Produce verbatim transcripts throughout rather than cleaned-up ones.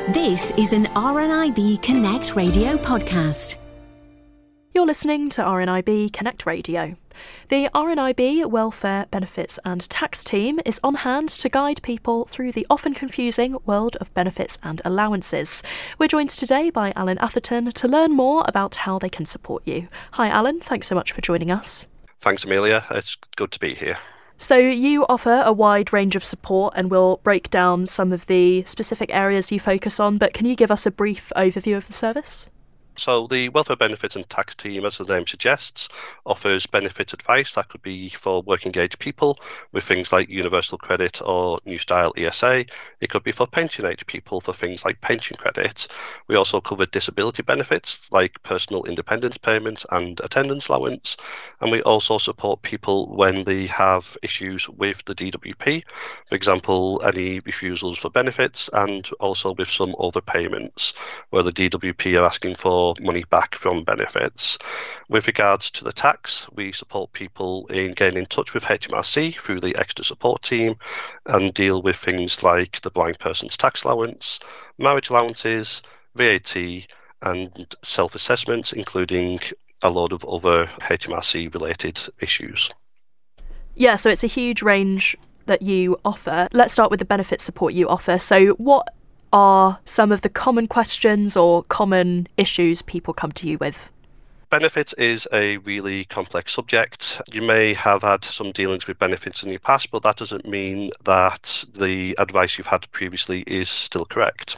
This is an R N I B Connect Radio podcast. You're listening to R N I B Connect Radio. The R N I B Welfare, Benefits and Tax team is on hand to guide people through the often confusing world of benefits and allowances. We're joined today by Alan Atherton to learn more about how they can support you. Hi Alan, thanks so much for joining us. Thanks Amelia, it's good to be here. So you offer a wide range of support and we'll break down some of the specific areas you focus on, but can you give us a brief overview of the service? So the Welfare, Benefits and Tax team, as the name suggests, offers benefit advice. That could be for working age people with things like universal credit or new style E S A. It could be for pension age people for things like pension credit. We also cover disability benefits like personal independence payment and attendance allowance. And we also support people when they have issues with the D W P, for example, any refusals for benefits, and also with some overpayments where the D W P are asking for money back from benefits. With regards to the tax, we support people in getting in touch with H M R C through the extra support team and deal with things like the blind person's tax allowance, marriage allowances, V A T and self-assessments, including a load of other H M R C related issues. Yeah, so it's a huge range that you offer. Let's start with the benefit support you offer. So what are some of the common questions or common issues people come to you with? Benefits is a really complex subject. You may have had some dealings with benefits in your past, but that doesn't mean that the advice you've had previously is still correct.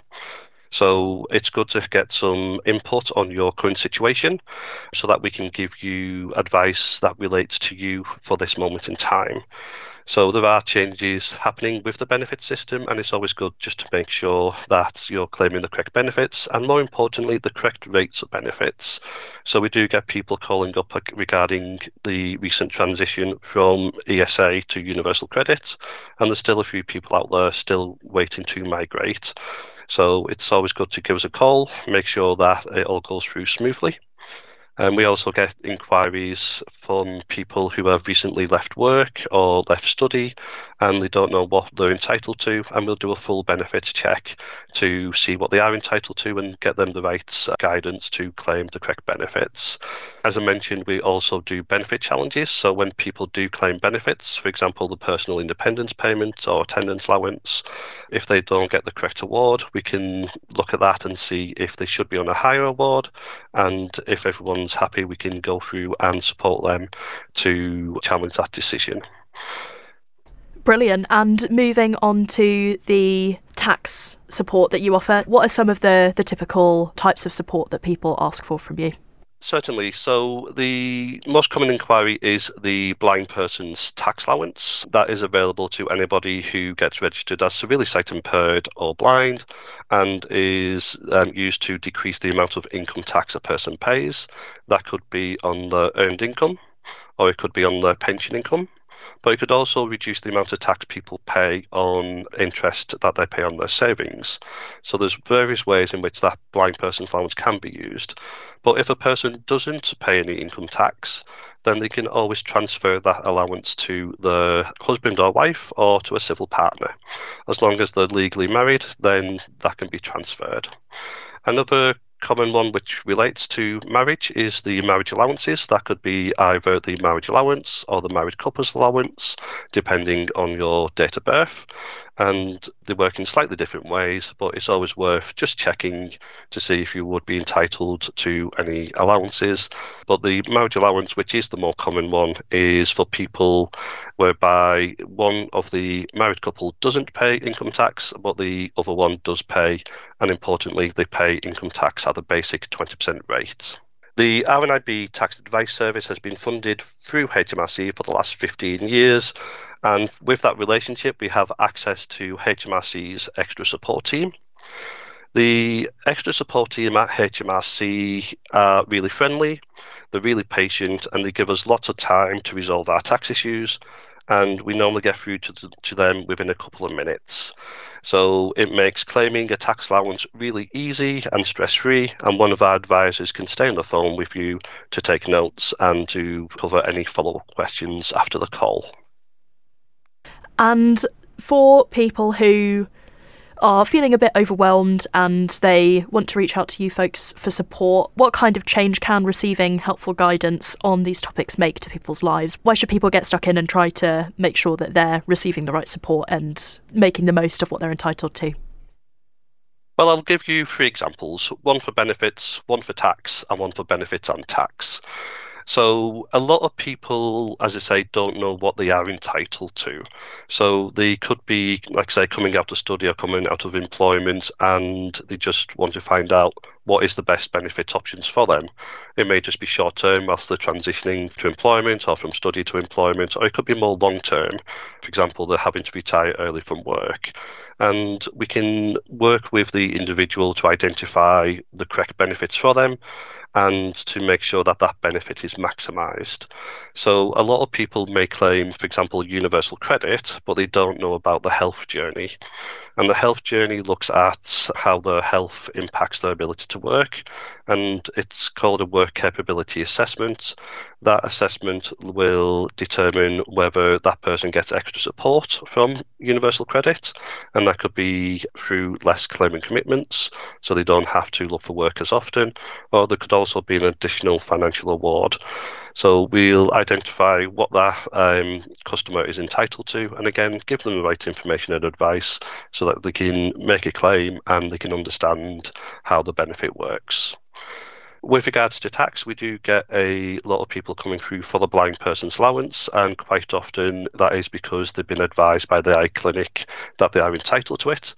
So it's good to get some input on your current situation so that we can give you advice that relates to you for this moment in time. So there are changes happening with the benefit system, and it's always good just to make sure that you're claiming the correct benefits and, more importantly, the correct rates of benefits. So we do get people calling up regarding the recent transition from E S A to universal credit, and there's still a few people out there still waiting to migrate. So it's always good to give us a call, make sure that it all goes through smoothly. And we also get inquiries from people who have recently left work or left study and they don't know what they're entitled to, and we'll do a full benefits check to see what they are entitled to and get them the right guidance to claim the correct benefits. As I mentioned, we also do benefit challenges, so when people do claim benefits, for example the personal independence payment or attendance allowance, if they don't get the correct award, we can look at that and see if they should be on a higher award, and if everyone's happy we can go through and support them to challenge that decision. Brilliant. And moving on to the tax support that you offer, what are some of the, the typical types of support that people ask for from you? Certainly. So the most common inquiry is the blind person's tax allowance. That is available to anybody who gets registered as severely sight impaired or blind and is um, used to decrease the amount of income tax a person pays. That could be on their earned income or it could be on their pension income. But it could also reduce the amount of tax people pay on interest that they pay on their savings. So there's various ways in which that blind person's allowance can be used. But if a person doesn't pay any income tax, then they can always transfer that allowance to their husband or wife or to a civil partner. As long as they're legally married, then that can be transferred. Another common one which relates to marriage is the marriage allowances. That could be either the marriage allowance or the married couple's allowance, depending on your date of birth. And they work in slightly different ways, but it's always worth just checking to see if you would be entitled to any allowances. But the marriage allowance, which is the more common one, is for people whereby one of the married couple doesn't pay income tax, but the other one does pay, and importantly, they pay income tax at the basic twenty percent rate. The R N I B Tax Advice Service has been funded through H M R C for the last fifteen years, and with that relationship, we have access to H M R C's extra support team. The extra support team at H M R C are really friendly, they're really patient, and they give us lots of time to resolve our tax issues, and we normally get through to, to them within a couple of minutes. So it makes claiming a tax allowance really easy and stress-free, and one of our advisors can stay on the phone with you to take notes and to cover any follow-up questions after the call. And for people who are feeling a bit overwhelmed and they want to reach out to you folks for support, what kind of change can receiving helpful guidance on these topics make to people's lives? Why should people get stuck in and try to make sure that they're receiving the right support and making the most of what they're entitled to? Well, I'll give you three examples, one for benefits, one for tax, and one for benefits and tax. So a lot of people, as I say, don't know what they are entitled to. So they could be, like I say, coming out of study or coming out of employment, and they just want to find out what is the best benefit options for them. It may just be short term whilst they're transitioning to employment or from study to employment, or it could be more long term. For example, they're having to retire early from work. And we can work with the individual to identify the correct benefits for them and to make sure that that benefit is maximised. So a lot of people may claim, for example, universal credit, but they don't know about the health journey. And the health journey looks at how their health impacts their ability to work, and it's called a work capability assessment. That assessment will determine whether that person gets extra support from universal credit, and that could be through less claiming commitments, so they don't have to look for work as often, or there could also be an additional financial award. So we'll identify what that um, customer is entitled to, and again, give them the right information and advice so that they can make a claim and they can understand how the benefit works. With regards to tax, we do get a lot of people coming through for the blind person's allowance, and quite often that is because they've been advised by the eye clinic that they are entitled to it.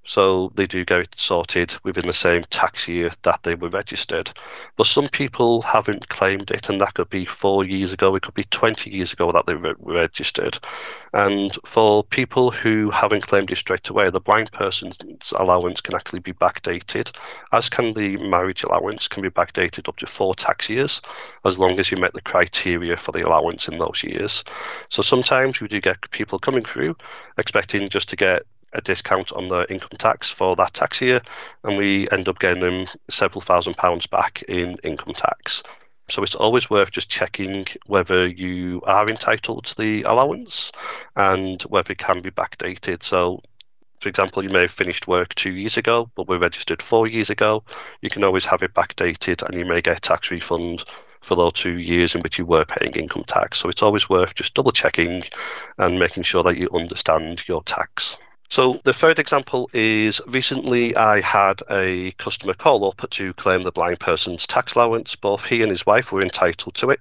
So they do get it sorted within the same tax year that they were registered. But some people haven't claimed it, and that could be four years ago, it could be twenty years ago that they were registered. And for people who haven't claimed it straight away, the blind person's allowance can actually be backdated, as can the marriage allowance, can be backdated up to four tax years, as long as you met the criteria for the allowance in those years. So sometimes we do get people coming through expecting just to get a discount on their income tax for that tax year, and we end up getting them several thousand pounds back in income tax. So it's always worth just checking whether you are entitled to the allowance and whether it can be backdated. So, for example, you may have finished work two years ago, but were registered four years ago. You can always have it backdated, and you may get a tax refund for those two years in which you were paying income tax. So it's always worth just double checking and making sure that you understand your tax. So the third example is, recently I had a customer call up to claim the blind person's tax allowance. Both he and his wife were entitled to it.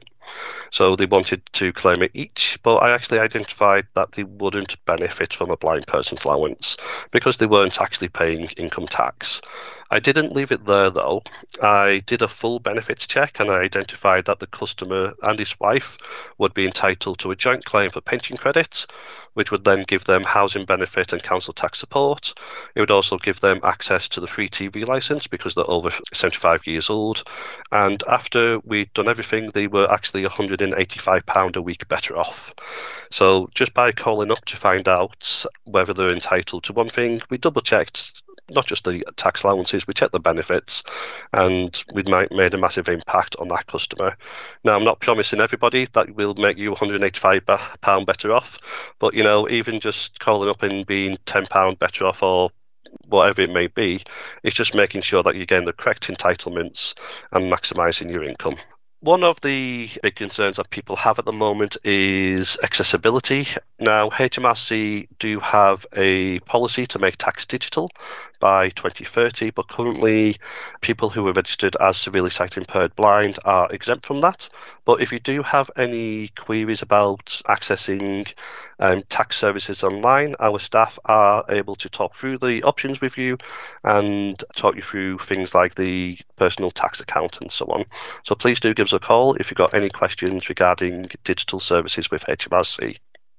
So they wanted to claim it each, but I actually identified that they wouldn't benefit from a blind person's allowance because they weren't actually paying income tax. I didn't leave it there though. I did a full benefits check and I identified that the customer and his wife would be entitled to a joint claim for pension credit, which would then give them housing benefit and council tax support. It would also give them access to the free T V licence because they're over seventy-five years old. And after we'd done everything, they were actually one hundred eighty-five pounds a week better off. So just by calling up to find out whether they're entitled to one thing, we double checked not just the tax allowances, we checked the benefits, and we might made a massive impact on that customer. Now, I'm not promising everybody that will make you one hundred eighty-five pounds better off, but you know, even just calling up and being ten pounds better off or whatever it may be, it's just making sure that you're getting the correct entitlements and maximising your income. One of the big concerns that people have at the moment is accessibility. Now, H M R C do have a policy to make tax digital by twenty thirty, but currently people who are registered as severely sight impaired blind are exempt from that. But if you do have any queries about accessing um, tax services online, our staff are able to talk through the options with you and talk you through things like the personal tax account and so on. So please do give us a call if you've got any questions regarding digital services with H M R C.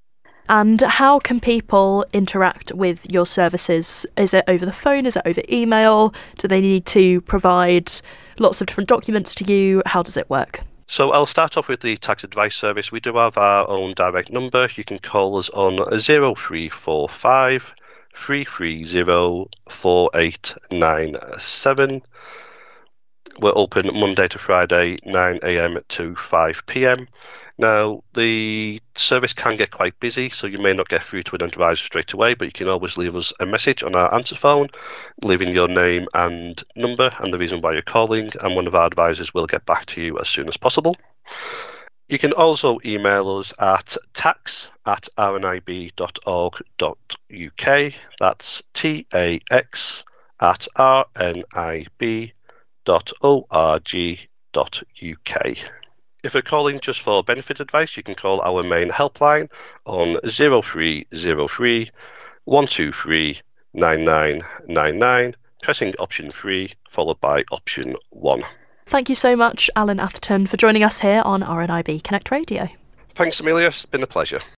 And how can people interact with your services? Is it over the phone? Is it over email? Do they need to provide lots of different documents to you? How does it work? So I'll start off with the tax advice service. We do have our own direct number. You can call us on zero three four five, three three zero, four eight nine seven. We're open Monday to Friday, nine a.m. to five p.m. Now, the service can get quite busy, so you may not get through to an advisor straight away, but you can always leave us a message on our answer phone, leaving your name and number and the reason why you're calling, and one of our advisors will get back to you as soon as possible. You can also email us at tax at r n i b dot org dot u k. That's T A X at r n i b dot org dot u k. If you're calling just for benefit advice, you can call our main helpline on zero three zero three, one two three, nine nine nine nine, pressing option three followed by option one. Thank you so much, Alan Atherton, for joining us here on R N I B Connect Radio. Thanks, Amelia. It's been a pleasure.